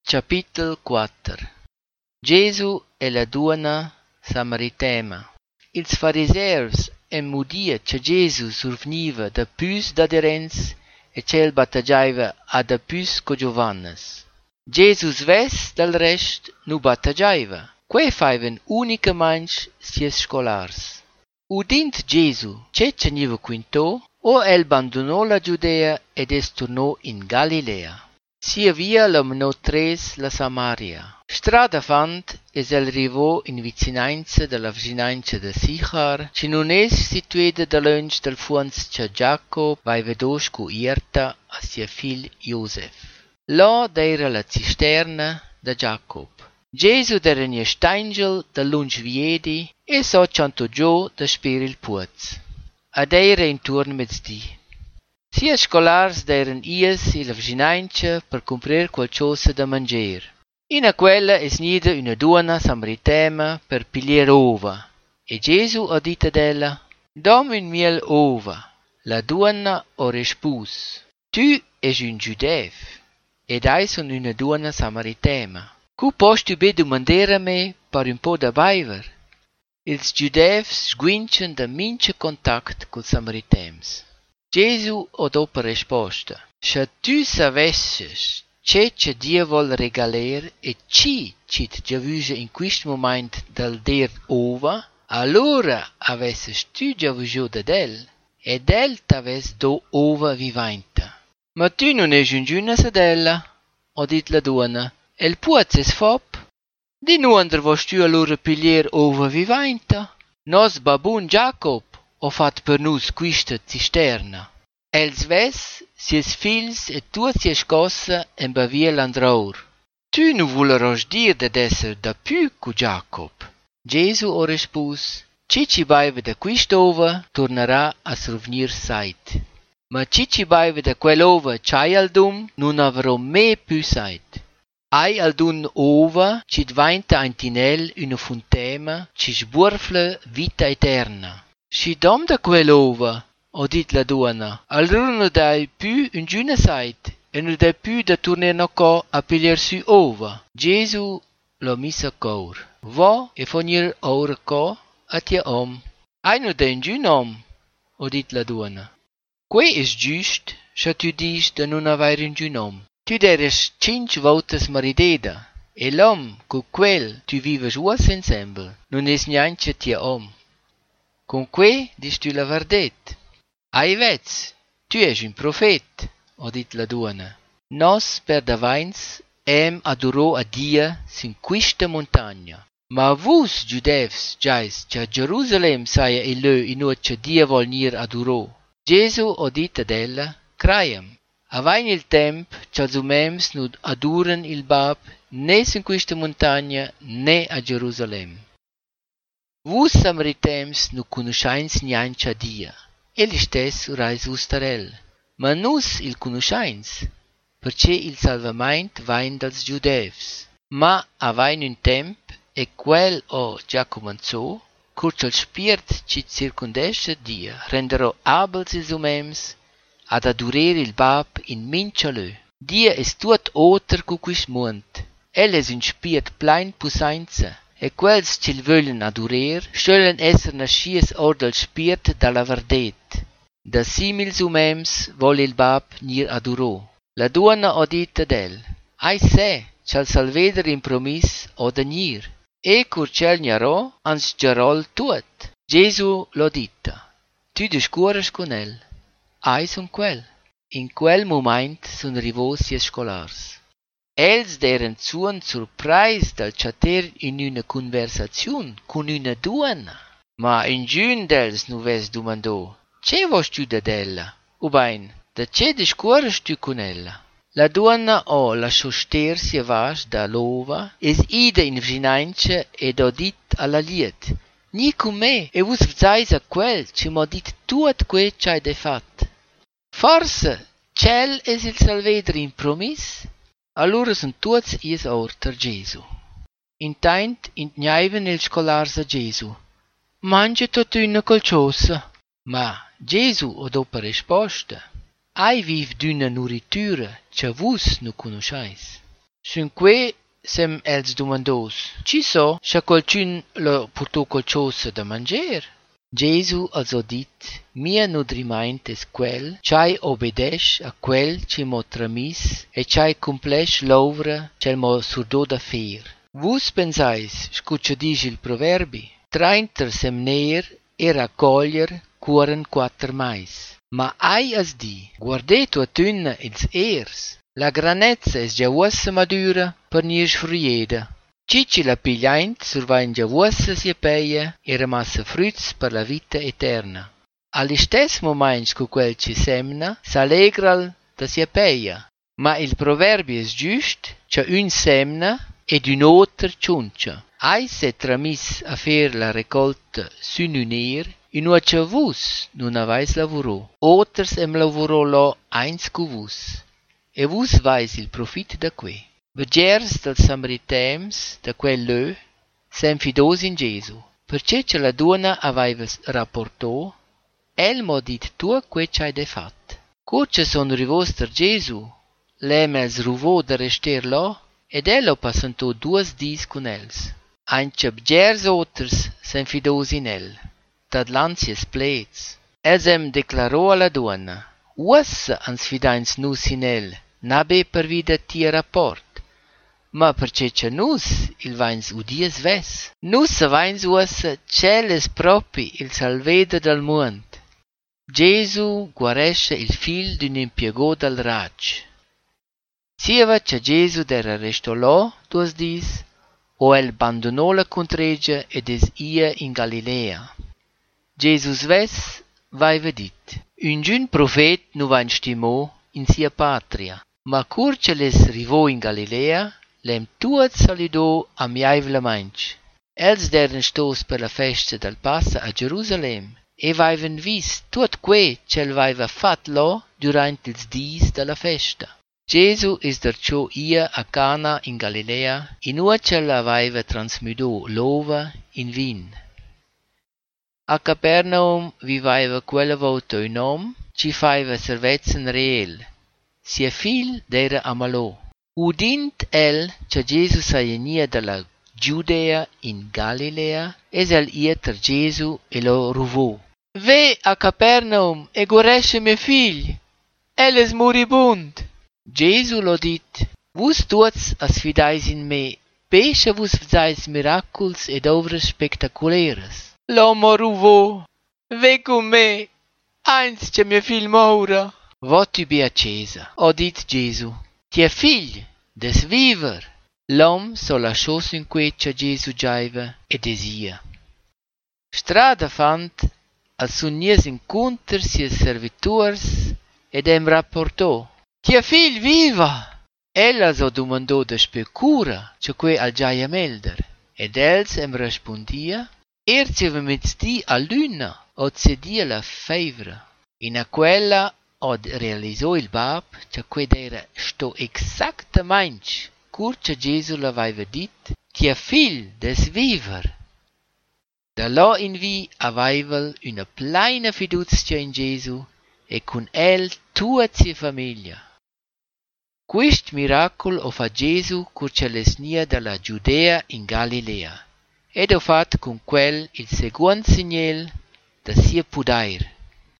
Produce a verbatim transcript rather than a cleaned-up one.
Capitolo quattro. Gesù e la donna samaritana. Ils fariseus emmudia che Gesù surveniva da pius d'aderents e che el battaggiava a da pius co Giovannes. Gesù ves dal rest nu battaggiava. Quei faivan unicamente sies scolars. Udint Gesù che ceniva quinto, o el abbandonò la Giudea ed es tornò in Galilea. Sia via lo menò tres la Samaria. Strada fant es el arrivò in vicinanza della vicinanza de Sichar, che non es situata da lunch del fuans che Giacob vai vedosh cu Irta a sia fil Josef. Là d'era la cisterna de Giacob. Gesù d'era nia steingel da lunch viedi e so cianto gio da sper il puaz. Ad era intorno mezzdi. Sia scolars d'eran ies in la vicinanza per comprar qualcosa da mangiare. In a quella es nida una donna samaritana per pigliare ova. E Gesù ha detto ad ella, dammi un miel ova. La donna ha rispus, tu es un giudeu, ed ai son una donna samaritana. Cu posti be domandare a me per un po' da baiver? Ils giudeus sguincian da mince contact col samaritans. Gesù ha dopo risposta, se tu savesses che che Dio vuol regaler e ci cit giavuge in questo momento dal der ova, allora avesses tu giavuge da del, e del t'aves do ova vivanta. Ma tu non es un giuna sadella, ha dit la donna, el puaz es fop. Di nu ander vos tu allora piglier ova vivanta? Nos babun Giacob ho fat per nus quista cisterna. Els ves, sies fils e tua sies cosa en bavia l'andraur. Tu nu vuleros dir de esser da più cu Giacob. Gesù ha rispus, ci ci baive da quist'ova tornerà a survenir sait. Ma ci ci baive da quell'ova c'hai al dum non avrò me più sait. Ai al dun ova ci dvainta ein tinel una fontema ci sburfla vita eterna. Si dom da quell'ova, ha dit la donna, allora non dai più un giuna sait e non dai più da tornare no co a pigliar su ova. Gesù l'ha missa cor. Va e fonir ora co a tia om. Ai non dai un giun om, ha dit la donna. Que is giust, se tu dis da non avere un giun om. Tu deres cinque voltas marideda, e l'om con quel tu vives uas ensemble, non es niente tia om. Con que dis tu la verdet? Ai vez, tu es un profet, ha dit la donna. Nos per davains em adorò a Dia sin quista montagna. Ma vos, giudeus, giais, che a Gerusalem saia e lö in ua che Dia vol nir adorò. Gesù ha dit ad ella, craiam. Avain il temp che els umems non aduran il Bab né in questa montagna né a Gerusalem. Vus samaritans non conosceins nianche a Dia, egli stes urais ustarel, ma nus il conosceins, perché il salvament vain dels giudeus. Ma avain un temp, e quel ho già cominciò, cur il spirit ci circundesce Dia renderò abels ils umems ad adurer il Bab in mincialö. Dia es tuot oter cu quist mund. El es un spirit plein pusainza, e quels cil voglien adurer, stöllen esser nascies or del spirit dalla verdet. Da simils umems vol il Bab nir adurò. La donna ha dit ad el, ai se, c'al salveder in promis o da nir, e cur c'el gnarò, ans gerol tuot. Gesù l'ha dita, tu discuores con el. Ai son quel. In quel moment son arrivò sies scolars. Els deren zuan surprais dal chatter in una conversazione con una donna. Ma un giun dels nu ves domandò, che vos tu da della? O bain, da che discuores tu con ella? La donna ha lasciò ster sia vas da l'ova, es ida in vicinanza ed ha dit alla liet, ni con me, e vos vzais a quel, che m'ha dit tuot que c'hai de fat. Forse, cel es il salveder in promis? Allora son tuots ies orter Gesù. Intant intgnaiven ils scolars a Gesù. Mangia tot una qualcosa. Ma Gesù ha dopo risposta. Ai viv d'una nuritura, che vus nu conosceis. Sun que sem els domandos, ci so, scha qualcun lo portò qualcosa da manger? Gesù els ha dit, mia nutriment es quel, chai obedesch a quel ci mo tramis, e chai complesch l'ovra c'el mo surdò da fer. Vus pensais, scuccia dice il proverbi, trainter semner e raccoglier cuoren quattr mais. Ma ai as di, guardeto a tunna ils ers, la granezza es già uossa madura per nies frieda. Cici la pigliaint survain già uossa sia peia e ramassa fruits per la vita eterna. All'istess moments cu quel ci semna, s'allegral da sia peia. Ma il proverbio es giust, c'ha un semna ed un otter ciuncia. Ai se tramis a fer la recolta sun un er, in uocia vus non avais lavoro. Otters em lavoro lo eins cu vus. E vus vais il profit da que. Vegers dels Samaritems, da quel lö, sem fidos in Gesù. Perché ce la donna aveva rapportò, el mo dit tu que c'hai de fat. Curce son rivoster Gesù, l'em els ruvò da rester lo, ed el lo passantò duas dis con els. Anche bgers otters sem fidos in el, tad lansies plets. Els em declarò alla donna, uassa ans fidains nus in el, n'abe per vida tia rapport. Ma perché c'è nus il vains udies ves. Nus vains uassa celes propi il salveda dal mund. Gesù guaresce il fil d'un impiegò dal rag. Sieva c'è Gesù d'era resto lo, duas dis, o el abbandonò la contregia ed es ia in Galilea. Jesus ves vaiva dit, un giun profet nu vain stimò in sia patria, ma curce les rivò in Galilea, lem tuat saludò a miaivlamainch. Els deren stos per la festa del passa a Gerusalem, e vaivan vis tuat que c'el vaiva fat lo durant ils dis de la festa. Gesù is darciò ia a Cana in Galilea, in ua c'el avaiva transmudò l'ova in vin. A Capernaum vivaiva quella volta un om, ci faiva servezen reel, sia fil d'era amalò. Udint el che Gesù saienia dalla Giudea in Galilea, es el ia ter Gesù e lo ruvò. Ve a Capernaum e guaresce mio figli, el es moribund. Gesù lo dit, vus tuots as fidais in me, pesce vus fazais miraculs ed ovras spectaculares. L'uomo ruvò, ve con me, eins che mio figlio mora. Voti be a Cesa, ho dit Gesù. Tia figl, des viver. L'om so lasciò sin que c'è Gesù giaiva e desia. Strada fant, al sun nies incontr sia servitors ed em rapportò. Tia figl viva! Ella so domandò da specura, c'è que al giaia melder. Ed els em respondia, er c'eva mezzdi a luna, o cedia la feivra. In a quella od realizzò il bab, c'è qued era sto exactamente curce Gesù l'aveva dit, tia figl des viver. Da là in vi aveva una plena fiducia in Gesù e con el tua sia famiglia. Quist miracolo ho fa Gesù curce l'esnia dalla Giudea in Galilea ed ho fatto con quel il seguente segnale da sia pudair.